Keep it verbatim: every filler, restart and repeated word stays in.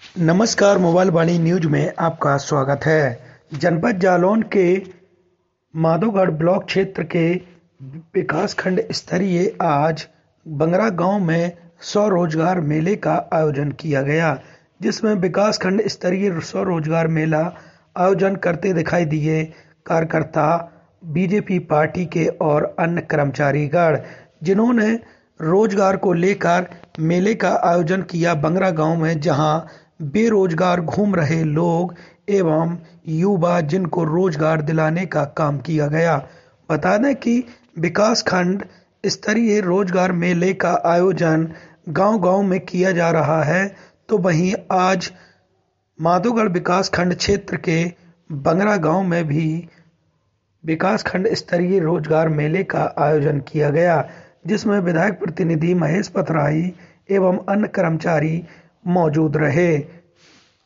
नमस्कार, मोबाइल वाणी न्यूज में आपका स्वागत है। जनपद जालौन के माधोगढ़ ब्लॉक क्षेत्र के विकासखंड स्तरीय आज बंगरा गांव में स्वरोजगार मेले का आयोजन किया गया, जिसमें विकासखंड स्तरीय स्वरोजगार मेला आयोजन करते दिखाई दिए कार्यकर्ता, बीजेपी पार्टी के और अन्य कर्मचारीगण, जिन्होंने रोजगार को लेकर मेले का आयोजन किया। बंगरा गांव में जहां बेरोजगार घूम रहे लोग एवं युवा, जिनको रोजगार दिलाने का काम किया गया। बता दें कि विकास खंड स्तरीय रोजगार मेले का आयोजन गांव-गांव में किया जा रहा है, तो वहीं आज माधोगढ़ विकास खंड क्षेत्र के बंगरा गांव में भी विकास खंड स्तरीय रोजगार मेले का आयोजन किया गया, जिसमें विधायक प्रतिनिधि महेश पथराई एवं अन्य कर्मचारी मौजूद रहे।